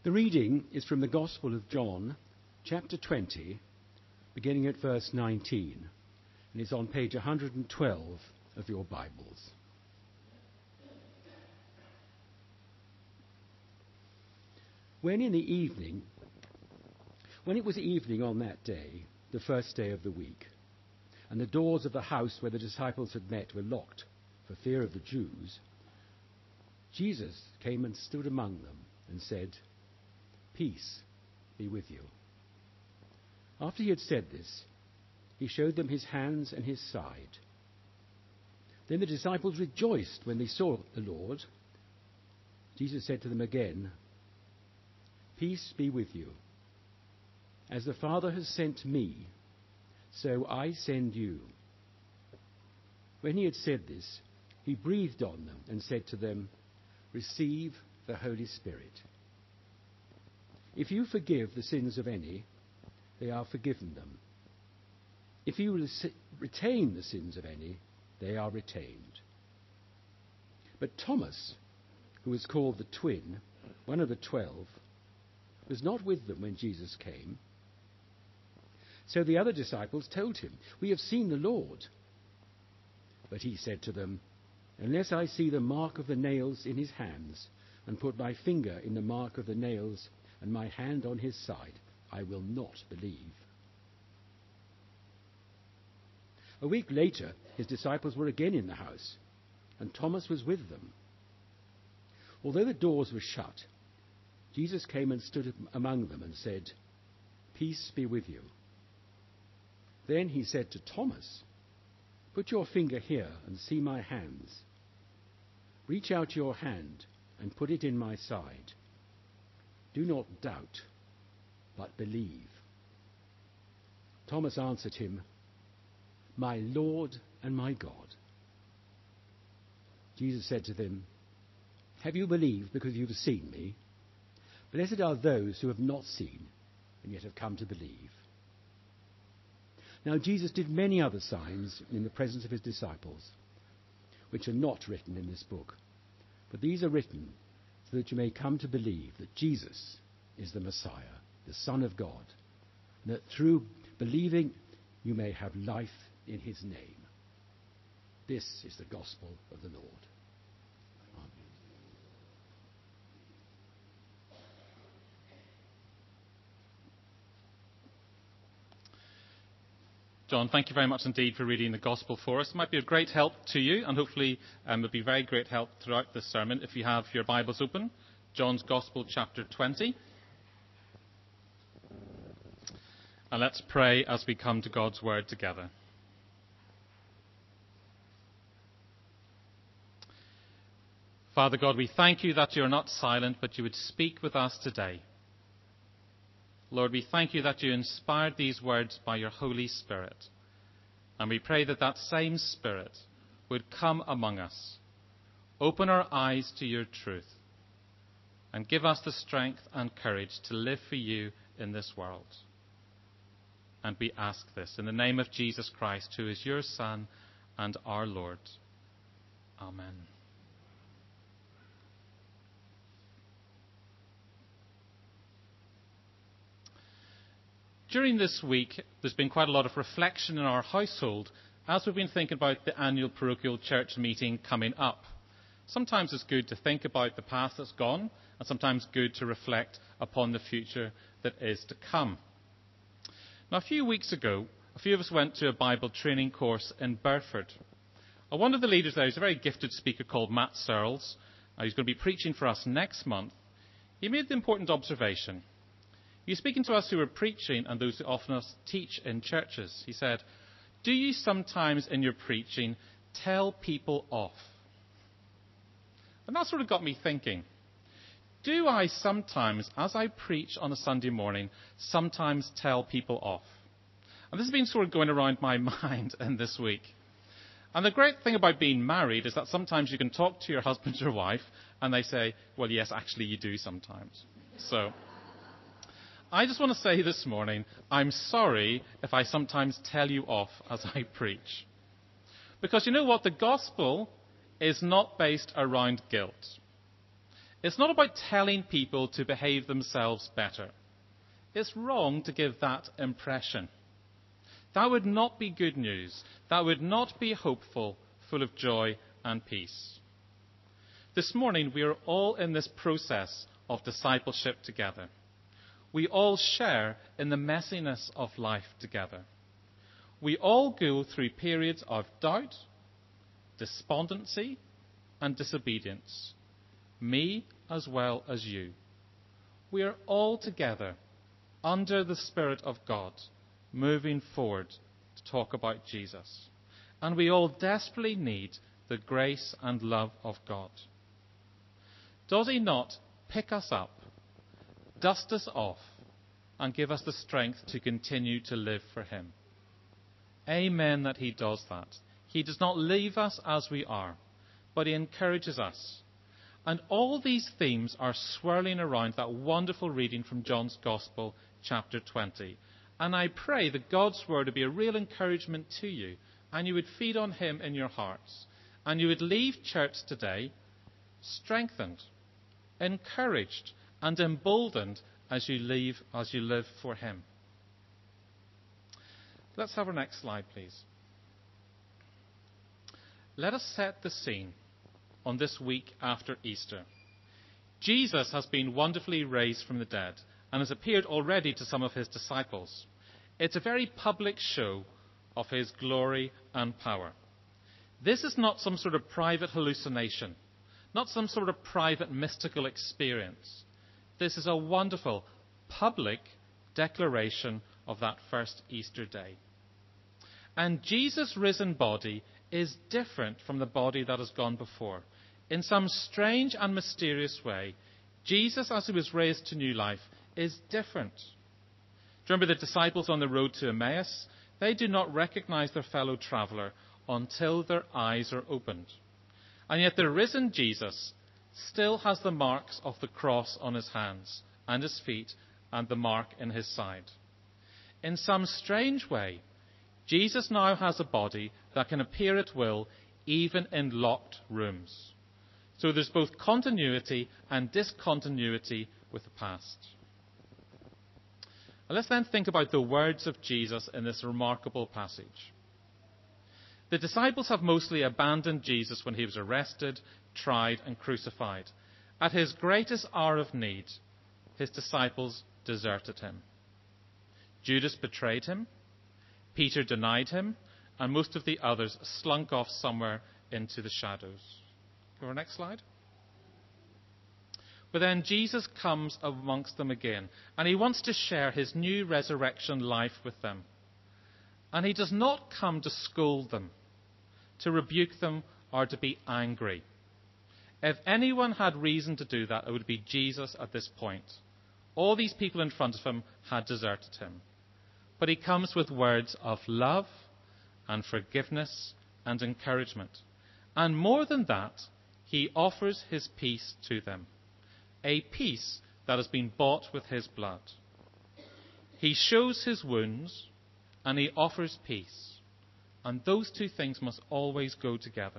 The reading is from the Gospel of John, chapter 20, beginning at verse 19, and is on page 112 of your Bibles. When it was evening on that day, the first day of the week, and the doors of the house where the disciples had met were locked for fear of the Jews, Jesus came and stood among them and said, "Peace be with you." After he had said this, he showed them his hands and his side. Then the disciples rejoiced when they saw the Lord. Jesus said to them again, "Peace be with you. As the Father has sent me, so I send you." When he had said this, he breathed on them and said to them, "Receive the Holy Spirit. If you forgive the sins of any, they are forgiven them. If you retain the sins of any, they are retained." But Thomas, who was called the Twin, one of the 12, was not with them when Jesus came. So the other disciples told him, "We have seen the Lord." But he said to them, "Unless I see the mark of the nails in his hands, and put my finger in the mark of the nails, and my hand on his side, I will not believe." A week later, his disciples were again in the house, and Thomas was with them. Although the doors were shut, Jesus came and stood among them and said, "Peace be with you." Then he said to Thomas, "Put your finger here and see my hands. Reach out your hand and put it in my side. Do not doubt, but believe." Thomas answered him, "My Lord and my God." Jesus said to them, "Have you believed because you have seen me? Blessed are those who have not seen and yet have come to believe." Now Jesus did many other signs in the presence of his disciples, which are not written in this book. But these are written so that you may come to believe that Jesus is the Messiah, the Son of God, and that through believing you may have life in his name. This is the gospel of the Lord. Amen. John, thank you very much indeed for reading the Gospel for us. It might be of great help to you, and hopefully it will be very great help throughout this sermon if you have your Bibles open. John's Gospel, chapter 20. And let's pray as we come to God's Word together. Father God, we thank you that you are not silent, but you would speak with us today. Lord, we thank you that you inspired these words by your Holy Spirit. And we pray that that same Spirit would come among us, open our eyes to your truth, and give us the strength and courage to live for you in this world. And we ask this in the name of Jesus Christ, who is your Son and our Lord. Amen. During this week, there's been quite a lot of reflection in our household as we've been thinking about the annual parochial church meeting coming up. Sometimes it's good to think about the past that's gone, and sometimes good to reflect upon the future that is to come. Now, a few weeks ago, a few of us went to a Bible training course in Burford. One of the leaders there is a very gifted speaker called Matt Searles. He's going to be preaching for us next month. He made the important observation. He was speaking to us who were preaching and those who often teach in churches. He said, "Do you sometimes in your preaching tell people off?" And that sort of got me thinking. Do I sometimes, as I preach on a Sunday morning, sometimes tell people off? And this has been sort of going around my mind in this week. And the great thing about being married is that sometimes you can talk to your husband or wife and they say, "Well, yes, actually you do sometimes." So I just want to say this morning, I'm sorry if I sometimes tell you off as I preach. Because you know what? The gospel is not based around guilt. It's not about telling people to behave themselves better. It's wrong to give that impression. That would not be good news. That would not be hopeful, full of joy and peace. This morning, we are all in this process of discipleship together. We all share in the messiness of life together. We all go through periods of doubt, despondency, and disobedience. Me as well as you. We are all together under the Spirit of God, moving forward to talk about Jesus. And we all desperately need the grace and love of God. Does he not pick us up, dust us off, and give us the strength to continue to live for him? Amen that he does that. He does not leave us as we are, but he encourages us. And all these themes are swirling around that wonderful reading from John's Gospel, chapter 20. And I pray that God's word would be a real encouragement to you, and you would feed on him in your hearts, and you would leave church today strengthened, encouraged, and emboldened as you live for him. Let's have our next slide, please. Let us set the scene on this week after Easter. Jesus has been wonderfully raised from the dead and has appeared already to some of his disciples. It's a very public show of his glory and power. This is not some sort of private hallucination, not some sort of private mystical experience. This is a wonderful public declaration of that first Easter day. And Jesus' risen body is different from the body that has gone before. In some strange and mysterious way, Jesus, as he was raised to new life, is different. Do you remember the disciples on the road to Emmaus? They do not recognize their fellow traveller until their eyes are opened. And yet the risen Jesus still has the marks of the cross on his hands and his feet and the mark in his side. In some strange way, Jesus now has a body that can appear at will even in locked rooms. So there's both continuity and discontinuity with the past. And let's then think about the words of Jesus in this remarkable passage. The disciples have mostly abandoned Jesus when he was arrested, tried, and crucified. At his greatest hour of need, his disciples deserted him. Judas betrayed him, Peter denied him, and most of the others slunk off somewhere into the shadows. Go to our next slide. But then Jesus comes amongst them again, and he wants to share his new resurrection life with them. And he does not come to scold them, to rebuke them, or to be angry. If anyone had reason to do that, it would be Jesus at this point. All these people in front of him had deserted him. But he comes with words of love and forgiveness and encouragement. And more than that, he offers his peace to them. A peace that has been bought with his blood. He shows his wounds and he offers peace. And those two things must always go together.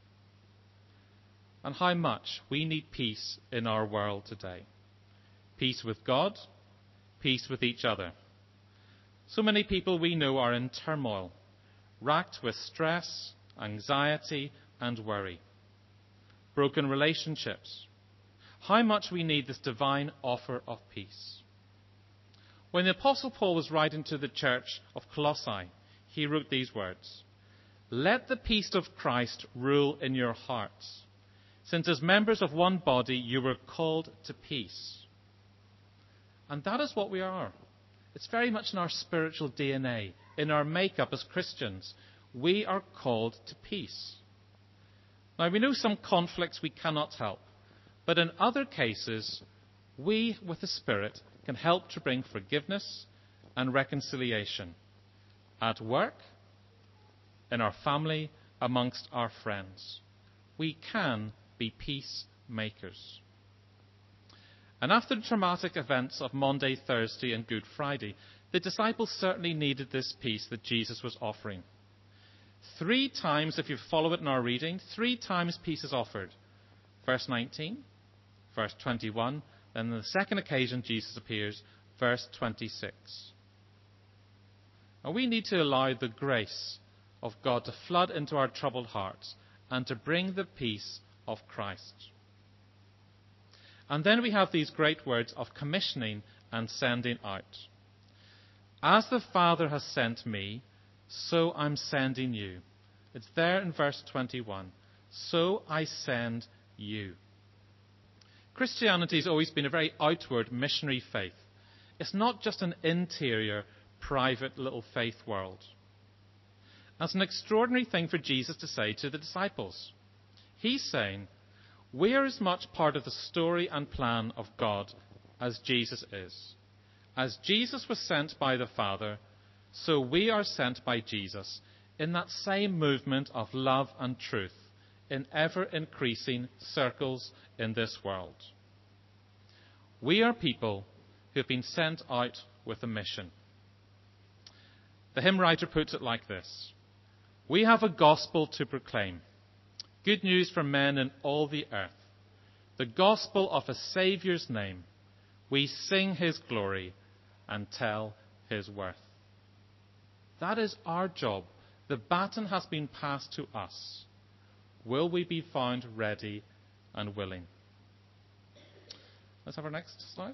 And how much we need peace in our world today. Peace with God, peace with each other. So many people we know are in turmoil, racked with stress, anxiety, and worry. Broken relationships. How much we need this divine offer of peace. When the Apostle Paul was writing to the church of Colossae, he wrote these words: "Let the peace of Christ rule in your hearts, since as members of one body you were called to peace." And that is what we are. It's very much in our spiritual DNA, in our makeup as Christians. We are called to peace. Now, we know some conflicts we cannot help, but in other cases, we, with the Spirit, can help to bring forgiveness and reconciliation at work, in our family, amongst our friends. We can be peacemakers. And after the traumatic events of Maundy, Thursday, and Good Friday, the disciples certainly needed this peace that Jesus was offering. 3 times, if you follow it in our reading, 3 times peace is offered. Verse 19, verse 21. Then on the second occasion Jesus appears, verse 26. Now we need to allow the grace of God to flood into our troubled hearts and to bring the peace of Christ. And then we have these great words of commissioning and sending out. As the Father has sent me, so I'm sending you. It's there in verse 21. So I send you. Christianity has always been a very outward missionary faith. It's not just an interior, private little faith world. That's an extraordinary thing for Jesus to say to the disciples. He's saying, we are as much part of the story and plan of God as Jesus is. As Jesus was sent by the Father, so we are sent by Jesus in that same movement of love and truth in ever-increasing circles in this world. We are people who have been sent out with a mission. The hymn writer puts it like this: we have a gospel to proclaim, good news for men in all the earth, the gospel of a Saviour's name. We sing his glory and tell his worth. That is our job. The baton has been passed to us. Will we be found ready and willing? Let's have our next slide.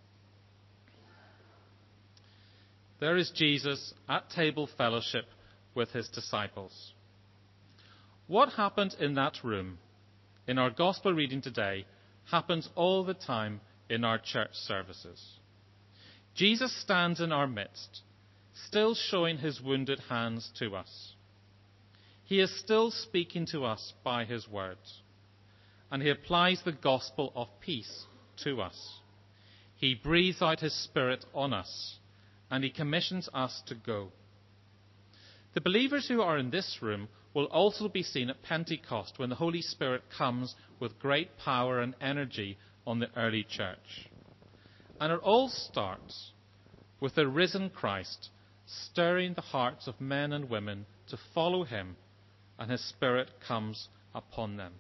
There is Jesus at table fellowship with his disciples. What happened in that room in our gospel reading today happens all the time in our church services. Jesus stands in our midst, still showing his wounded hands to us. He is still speaking to us by his words, and he applies the gospel of peace to us. He breathes out his Spirit on us, and he commissions us to go. The believers who are in this room will also be seen at Pentecost when the Holy Spirit comes with great power and energy on the early church. And it all starts with the risen Christ stirring the hearts of men and women to follow him, and his Spirit comes upon them.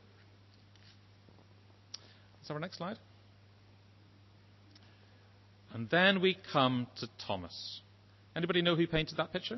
Is that our next slide? And then we come to Thomas. Anybody know who painted that picture?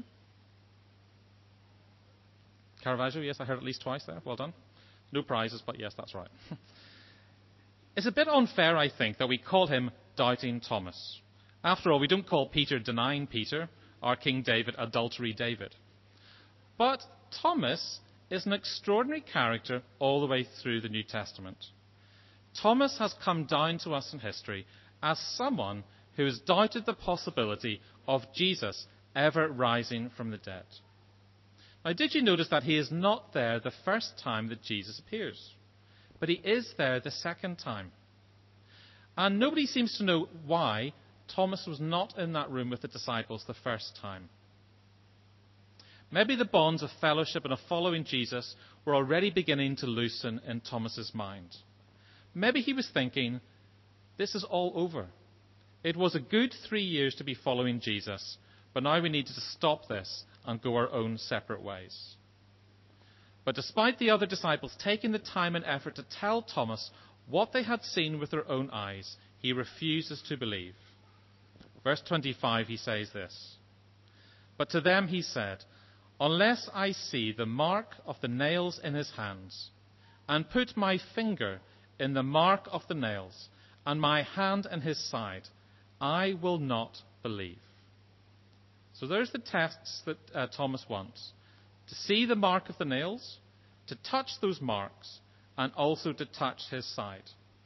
Caravaggio, yes, I heard at least twice there. Well done. No prizes, but yes, that's right. It's a bit unfair, I think, that we call him Doubting Thomas. After all, we don't call Peter Denying Peter, or King David Adultery David. But Thomas is an extraordinary character all the way through the New Testament. Thomas has come down to us in history as someone who has doubted the possibility of Jesus ever rising from the dead. Now, did you notice that he is not there the first time that Jesus appears? But he is there the second time. And nobody seems to know why Thomas was not in that room with the disciples the first time. Maybe the bonds of fellowship and of following Jesus were already beginning to loosen in Thomas's mind. Maybe he was thinking, this is all over. It was a good 3 years to be following Jesus, but now we need to stop this and go our own separate ways. But despite the other disciples taking the time and effort to tell Thomas what they had seen with their own eyes, he refuses to believe. Verse 25, he says this: but to them he said, unless I see the mark of the nails in his hands, and put my finger in the mark of the nails, and my hand in his side, I will not believe. So there's the tests that Thomas wants: to see the mark of the nails, to touch those marks, and also to touch his side.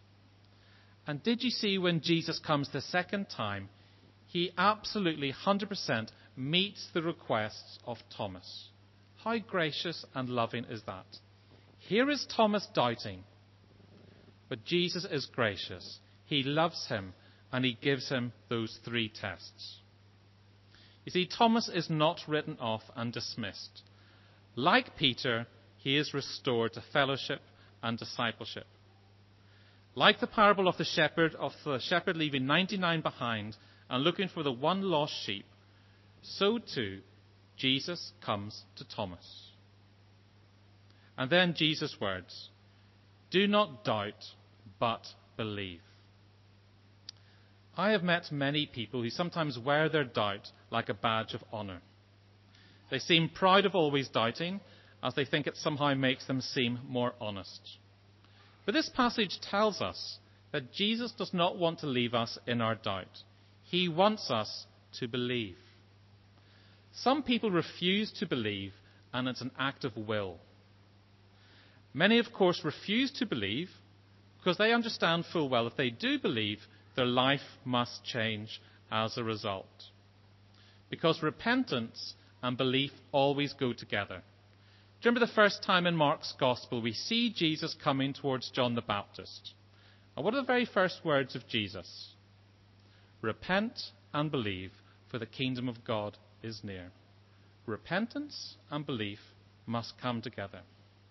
And did you see when Jesus comes the second time, he absolutely 100% meets the requests of Thomas? How gracious and loving is that? Here is Thomas doubting, but Jesus is gracious. He loves him, and he gives him those 3 tests. You see, Thomas is not written off and dismissed. Like Peter, he is restored to fellowship and discipleship. Like the parable of the shepherd leaving 99 behind and looking for the one lost sheep, so too Jesus comes to Thomas. And then Jesus' words: do not doubt, but believe. I have met many people who sometimes wear their doubt like a badge of honour. They seem proud of always doubting, as they think it somehow makes them seem more honest. But this passage tells us that Jesus does not want to leave us in our doubt. He wants us to believe. Some people refuse to believe, and it's an act of will. Many, of course, refuse to believe because they understand full well if they do believe, their life must change as a result. Because repentance and belief always go together. Do you remember the first time in Mark's Gospel we see Jesus coming towards John the Baptist? And what are the very first words of Jesus? Repent and believe, for the kingdom of God is near. Repentance and belief must come together.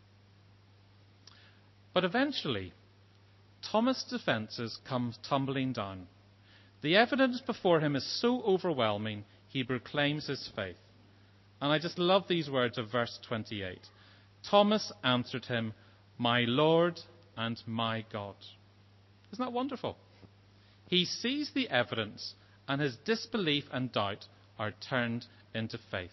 But eventually, Thomas' defences come tumbling down. The evidence before him is so overwhelming, he proclaims his faith. And I just love these words of verse 28. Thomas answered him, "My Lord and my God." Isn't that wonderful? He sees the evidence, and his disbelief and doubt are turned into faith.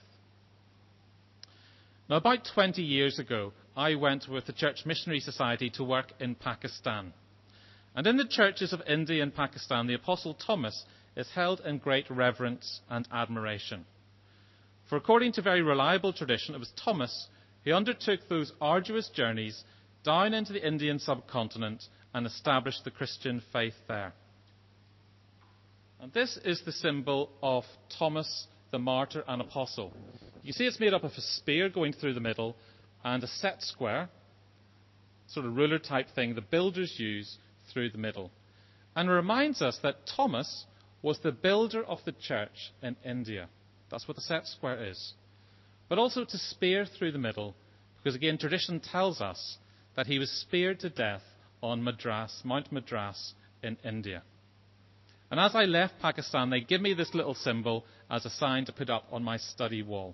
Now, about 20 years ago, I went with the Church Missionary Society to work in Pakistan. And in the churches of India and Pakistan, the Apostle Thomas is held in great reverence and admiration. For according to very reliable tradition, it was Thomas who undertook those arduous journeys down into the Indian subcontinent and established the Christian faith there. And this is the symbol of Thomas, the martyr and apostle. You see it's made up of a spear going through the middle and a set square, sort of ruler type thing the builders use through the middle. And it reminds us that Thomas was the builder of the church in India. That's what the set square is. But also to spear through the middle, because again tradition tells us that he was speared to death on Mount Madras in India. And as I left Pakistan, they give me this little symbol as a sign to put up on my study wall.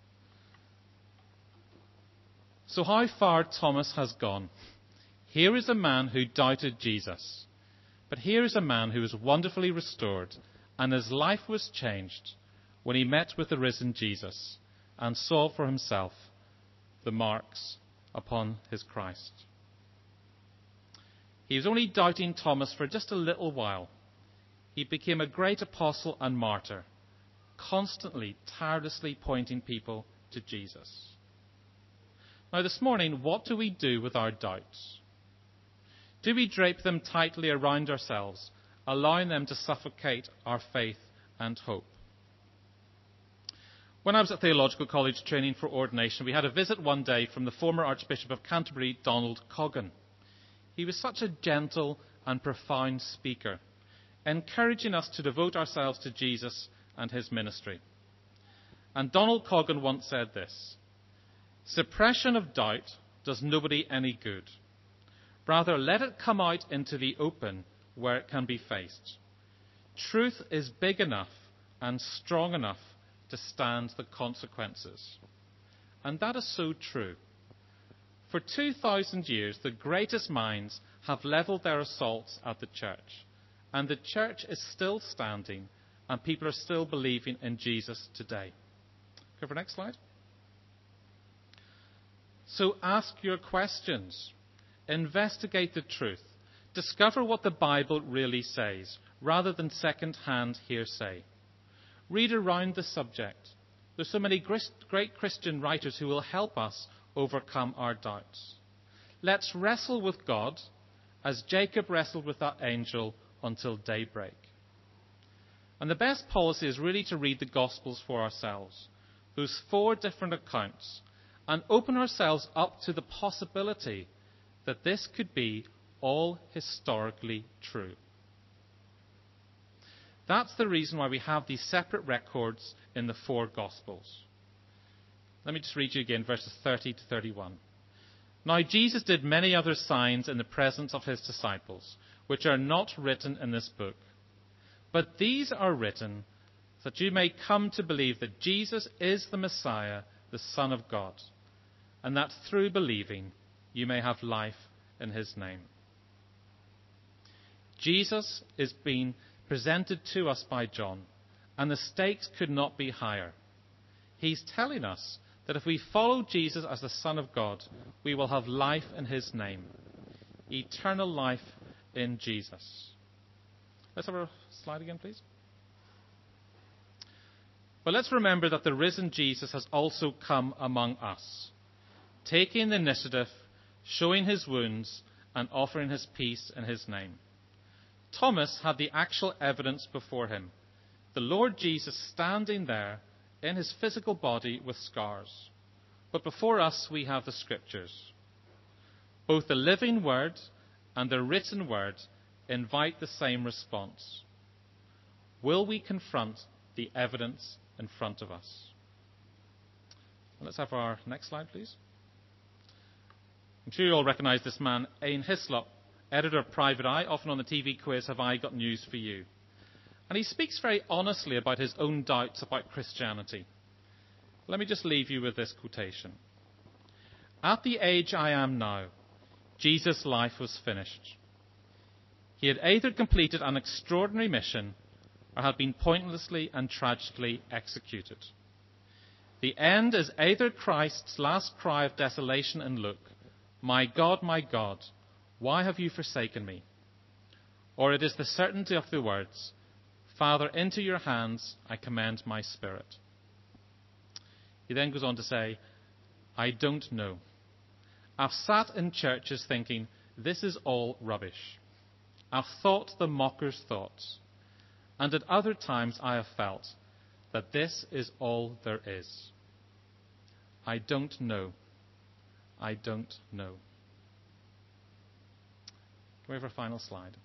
So how far Thomas has gone. Here is a man who doubted Jesus. But here is a man who was wonderfully restored, and his life was changed when he met with the risen Jesus and saw for himself the marks upon his Christ. He was only doubting Thomas for just a little while. He became a great apostle and martyr, constantly, tirelessly pointing people to Jesus. Now this morning, what do we do with our doubts? Do we drape them tightly around ourselves, allowing them to suffocate our faith and hope? When I was at Theological College training for ordination, we had a visit one day from the former Archbishop of Canterbury, Donald Coggan. He was such a gentle and profound speaker, encouraging us to devote ourselves to Jesus and his ministry. And Donald Coggan once said this: "Suppression of doubt does nobody any good. Rather, let it come out into the open where it can be faced. Truth is big enough and strong enough to stand the consequences." And that is so true. For 2,000 years, the greatest minds have levelled their assaults at the church. And the church is still standing, and people are still believing in Jesus today. Go for the next slide. So ask your questions. Investigate the truth. Discover what the Bible really says, rather than second-hand hearsay. Read around the subject. There's so many great Christian writers who will help us overcome our doubts. Let's wrestle with God as Jacob wrestled with that angel until daybreak. And the best policy is really to read the Gospels for ourselves, those 4 different accounts, and open ourselves up to the possibility that this could be all historically true. That's the reason why we have these separate records in the 4 Gospels. Let me just read you again verses 30 to 31. "Now Jesus did many other signs in the presence of his disciples, which are not written in this book. But these are written that you may come to believe that Jesus is the Messiah, the Son of God, and that through believing you may have life in his name." Jesus is being presented to us by John, and the stakes could not be higher. He's telling us that if we follow Jesus as the Son of God, we will have life in his name, eternal life in Jesus. Let's have a slide again, please. But let's remember that the risen Jesus has also come among us, taking the initiative, showing his wounds, and offering his peace in his name. Thomas had the actual evidence before him, the Lord Jesus standing there in his physical body with scars. But before us we have the Scriptures. Both the living Word and the written Word invite the same response. Will we confront the evidence in front of us? Let's have our next slide, please. I'm sure you all recognise this man, Ian Hislop, editor of Private Eye, often on the TV quiz, Have I Got News for You? And he speaks very honestly about his own doubts about Christianity. Let me just leave you with this quotation. At the age I am now, Jesus' life was finished. He had either completed an extraordinary mission or had been pointlessly and tragically executed. The end is either Christ's last cry of desolation in Luke, my God, why have you forsaken me? Or it is the certainty of the words, Father, into your hands I commend my spirit. He then goes on to say, I don't know. I've sat in churches thinking, this is all rubbish. I've thought the mockers' thoughts. And at other times I have felt that this is all there is. I don't know. I don't know. Can we have our final slide?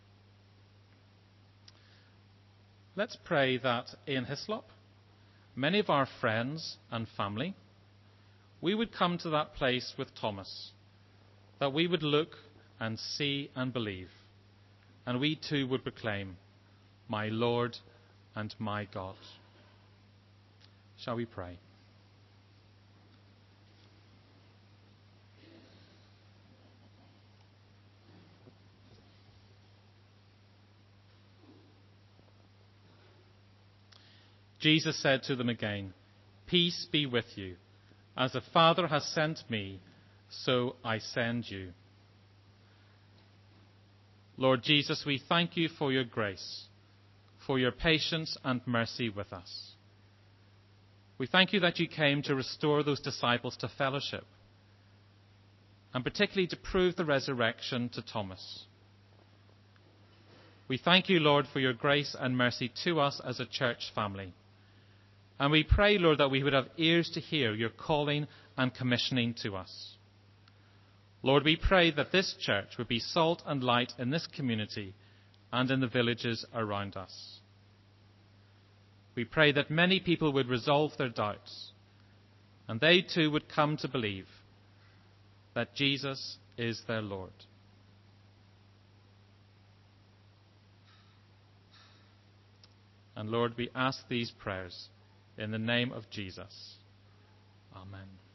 Let's pray that Ian Hislop, many of our friends and family, we would come to that place with Thomas, that we would look and see and believe, and we too would proclaim, my Lord and my God. Shall we pray? Jesus said to them again, peace be with you. As the Father has sent me, so I send you. Lord Jesus, we thank you for your grace, for your patience and mercy with us. We thank you that you came to restore those disciples to fellowship, and particularly to prove the resurrection to Thomas. We thank you, Lord, for your grace and mercy to us as a church family. And we pray, Lord, that we would have ears to hear your calling and commissioning to us. Lord, we pray that this church would be salt and light in this community and in the villages around us. We pray that many people would resolve their doubts, and they too would come to believe that Jesus is their Lord. And Lord, we ask these prayers in the name of Jesus. Amen.